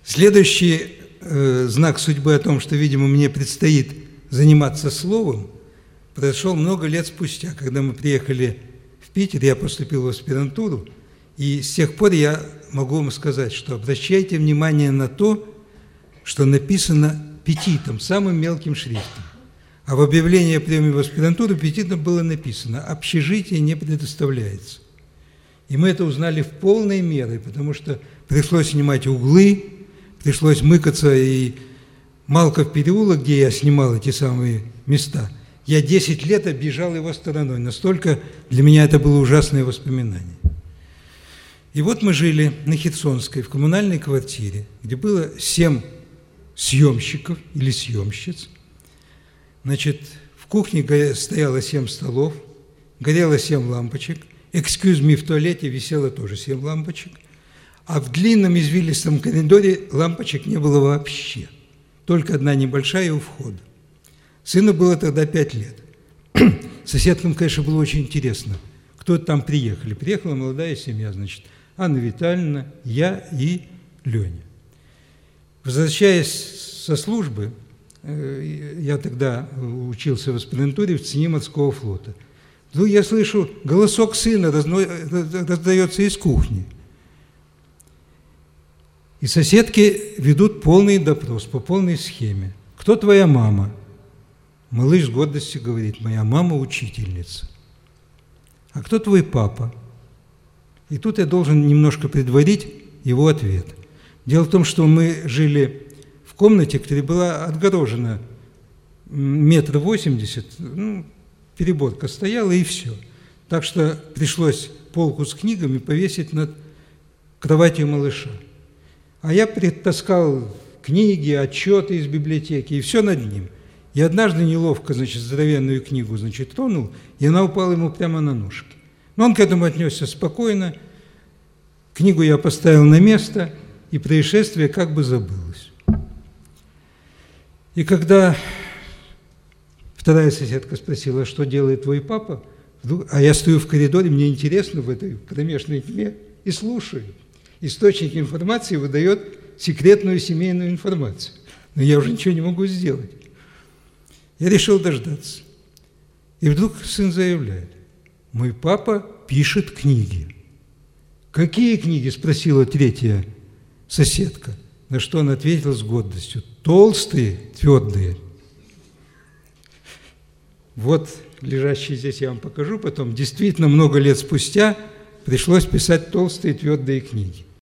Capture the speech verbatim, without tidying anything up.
Следующий э, знак судьбы о том, что, видимо, мне предстоит заниматься словом, произошел много лет спустя, когда мы приехали в Питер, я поступил в аспирантуру, и с тех пор я могу вам сказать, что обращайте внимание на то, что написано петитом, самым мелким шрифтом. А в объявлении о приеме в аспирантуру петитом было написано: «Общежитие не предоставляется». И мы это узнали в полной мере, потому что пришлось снимать углы, пришлось мыкаться, и Малков переулок, где я снимал эти самые места, я десять лет объезжал его стороной. Настолько для меня это было ужасное воспоминание. И вот мы жили на Херсонской, в коммунальной квартире, где было семь съемщиков или съемщиц. Значит, в кухне стояло семь столов, горело семь лампочек, excuse me, в туалете висело тоже семь лампочек, а в длинном извилистом коридоре лампочек не было вообще, только одна небольшая у входа. Сыну было тогда пять лет. Соседкам, конечно, было очень интересно, кто там приехали. Приехала молодая семья, значит, Анна Витальевна, я и Леня. Возвращаясь со службы, я тогда учился в аспирантуре в ЦНИ морского флота. Вдруг я слышу, голосок сына раздается из кухни. И соседки ведут полный допрос по полной схеме. «Кто твоя мама?» Малыш с гордостью говорит: «Моя мама учительница». «А кто твой папа?» И тут я должен немножко предварить его ответ. Дело в том, что мы жили в комнате, которая была отгорожена метр восемьдесят, ну, переборка стояла, и все. Так что пришлось полку с книгами повесить над кроватью малыша. А я притаскал книги, отчеты из библиотеки, и все над ним. И однажды неловко, значит, здоровенную книгу, значит, тронул, и она упала ему прямо на ножки. Но он к этому отнесся спокойно. Книгу я поставил на место, и происшествие как бы забылось. И когда вторая соседка спросила: что делает твой папа, а я стою в коридоре, мне интересно в этой кромешной тьме, и слушаю. Источник информации выдает секретную семейную информацию. Но я уже ничего не могу сделать. Я решил дождаться. И вдруг сын заявляет: мой папа пишет книги. «Какие книги?» – спросила третья соседка. На что он ответил с гордостью: толстые, твердые. Вот лежащие здесь я вам покажу потом. Действительно, много лет спустя пришлось писать толстые, твердые книги.